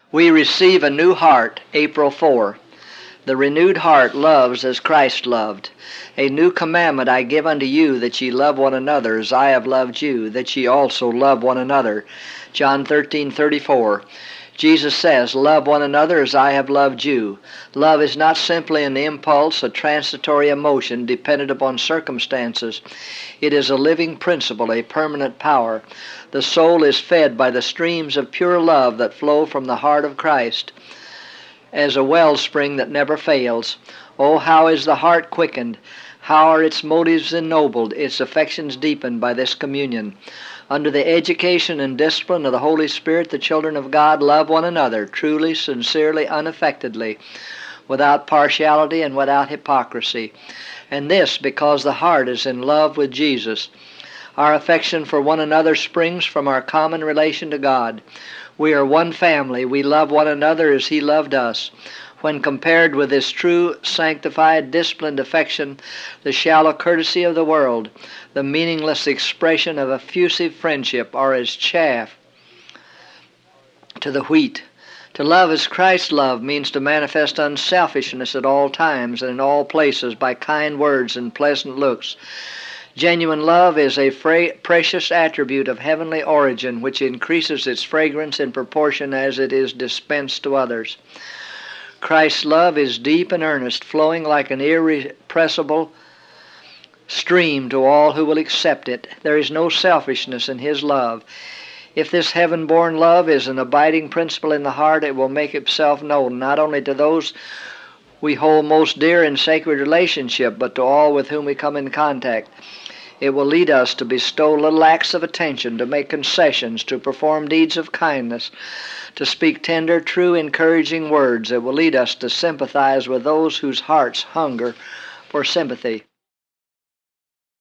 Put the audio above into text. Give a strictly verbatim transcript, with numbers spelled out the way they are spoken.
We receive a new heart, April fourth. The renewed heart loves as Christ loved. A new commandment I give unto you, that ye love one another as I have loved you, that ye also love one another. John thirteen thirty-four. Jesus says, love one another as I have loved you. Love is not simply an impulse, a transitory emotion dependent upon circumstances. It is a living principle, a permanent power. The soul is fed by the streams of pure love that flow from the heart of Christ as a wellspring that never fails. Oh, how is the heart quickened! How are its motives ennobled, its affections deepened by this communion! Under the education and discipline of the Holy Spirit, the children of God love one another truly, sincerely, unaffectedly, without partiality and without hypocrisy. And this because the heart is in love with Jesus. Our affection for one another springs from our common relation to God. We are one family. We love one another as He loved us. When compared with this true, sanctified, disciplined affection, the shallow courtesy of the world, the meaningless expression of effusive friendship, are as chaff to the wheat. To love as Christ loved means to manifest unselfishness at all times and in all places by kind words and pleasant looks. Genuine love is a fra- precious attribute of heavenly origin, which increases its fragrance in proportion as it is dispensed to others. Christ's love is deep and earnest, flowing like an irrepressible stream to all who will accept it. There is no selfishness in His love. If this heaven-born love is an abiding principle in the heart, it will make itself known not only to those we hold most dear in sacred relationship, but to all with whom we come in contact. It will lead us to bestow little acts of attention, to make concessions, to perform deeds of kindness, to speak tender, true, encouraging words. It will lead us to sympathize with those whose hearts hunger for sympathy.